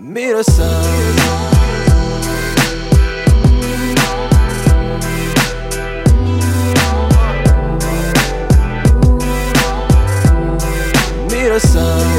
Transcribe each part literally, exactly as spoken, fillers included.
میرسم. میرسم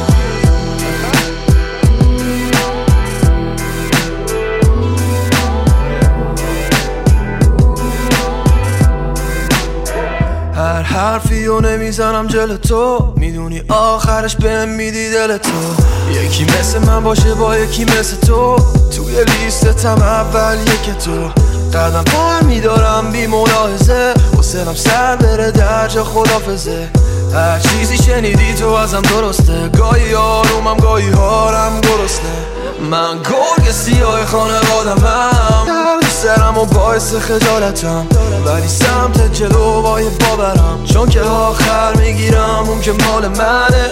هر حرفی رو نمیزنم جلو تو، میدونی آخرش بهم میدی دل تو. یکی مثل من باشه با یکی مثل تو، توی لیستتم اول یک تو. قدم پر میدارم بی ملاحظه، حسنم سر بره در جا خدافزه. هر چیزی شنیدی تو ازم درسته، گاهی آرومم گاهی هارم گرسنه. من گرگ سیاه خانوادمم، درد سرم و باعث خجالتم، ولی سمت جلو با یه باورم، چون که آخر میگیرم اون که مال منه.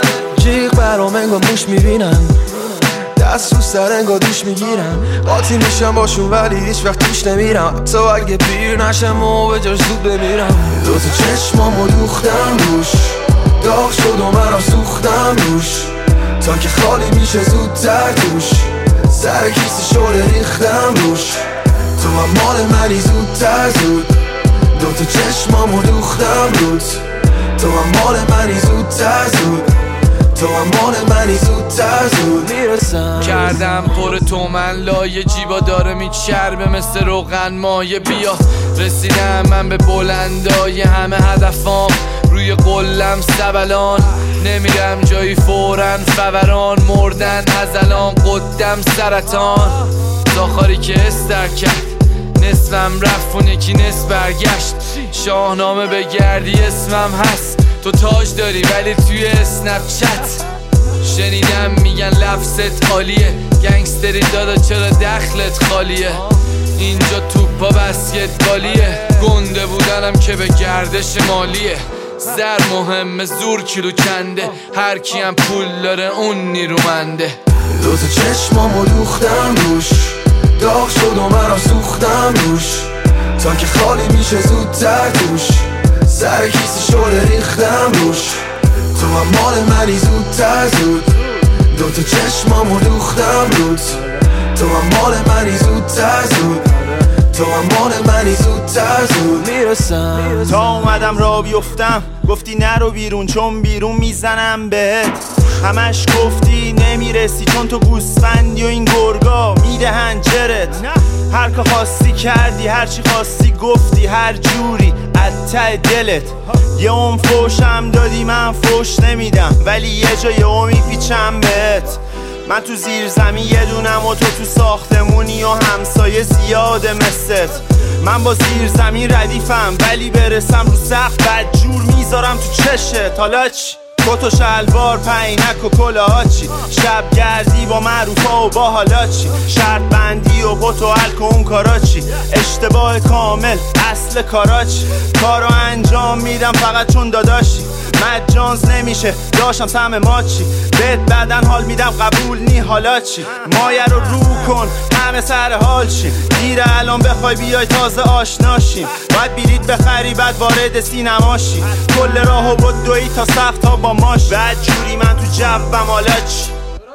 جیغ برام انگار موش میبینن، دست رو سر انگار دوش میگیرن. قاطی میشم باشون ولی هیچ وقت توش نمیرم، تو اگه پیر نشم و به جاش زود بمیرم. دو تا چشمامو دوختم روش، داغ شد و منم سوختم روش، تا که خالی میشه زودتر توش. سر کیسه شده ریختم روش، تو هم مال منی زودتر زود. دو تا چشمامو دوختم روت، تو هم مال منی زودتر زود. تو هم مال منی زودتر زود. میرسم کردم پر تو من لایه، جیبا داره میچربه مثل روغن مایه. بیا رسیدم من به بلندای همه هدفام، روی قلم سبلان نمیرم جایی فورن فوران. مردن از الان قدم سرطان، زاخاری که استر کرد نصفم رفت و یکی نصف برگشت. شاهنامه بگردی اسمم هست، تو تاج داری ولی توی اسنپ چت. شنیدم میگن لفظت عالیه، گنگستری دادا چرا دخلت خالیه. اینجا توپا بسکتبالیه، گنده بودنم که به گردش مالیه. زر مهمه زور کیلو کنده، هر کیم پول داره اون نیرومنده. دو تا چشمامو دوختم روش، داغ شد و منم سوختم روش، تا که خالی میشه زودتر توش. سر کیسه شده ریختم روش، تو هم مال منی زودتر زود. دو تا چشمامو دوختم روت، تو هم مال منی زودتر زود. تو هم مال منی زودتر زود. میرسم تا اومدم را بیفتم، گفتی نرو بیرون چون بیرون میزنم بهت. همش گفتی نمیرسی چون تو گوسفندی و این گرگا میدهن جرت. هر که خواستی کردی، هر چی خواستی گفتی، هر جوری از ته دلت. یه اون فوشم دادی من فوش نمیدم، ولی یه جا یه اون میپیچم بهت. من تو زیر زمین یه دونم و تو تو ساختمونی و همسایه زیاده مثلت. من با زیر زمین ردیفم ولی برسم رو سقف بد جور میذارم تو چشت. حالا چی؟ کت و شلوار پینک و کلاه چی؟ شب گردی با معروفا و با حالا چی؟ شرط بندی و بوت و الک و اون کارا چی؟ اشتباه کامل اصل کارا چی؟ کارو انجام میدم فقط چون داداشی. مجانز نمیشه داشتم سهم ما چی؟ بهت بعدن حال میدم قبول نی حالا چی؟ مایه رو رو کن همه سر حال چی؟ دیره الان بخوای بیای تازه آشناشیم. باید بلیط بخری بعد وارد سینماشی، کل راهو بدوی تا سقف تا با ماش. بعد جوری من تو جوم حالا چی؟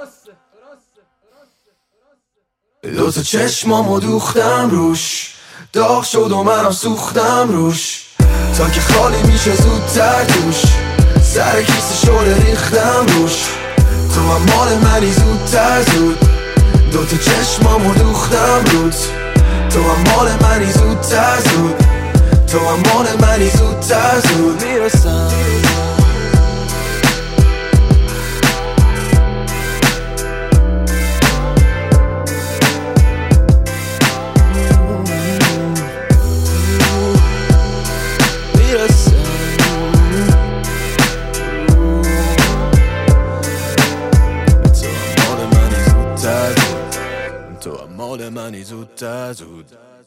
دو تا چشمامو دوختم روش، داغ شد و منم سوختم روش، تا که خالی میشه زودتر توش. سر کیسه شده ریختم روش، تو هم مال منی زودتر زود. دو تا چشمامو دوختم روت، تو هم مال منی زودتر زود. تو هم مال منی زودتر زود. میرسم تو هم مال منی زودتر زود.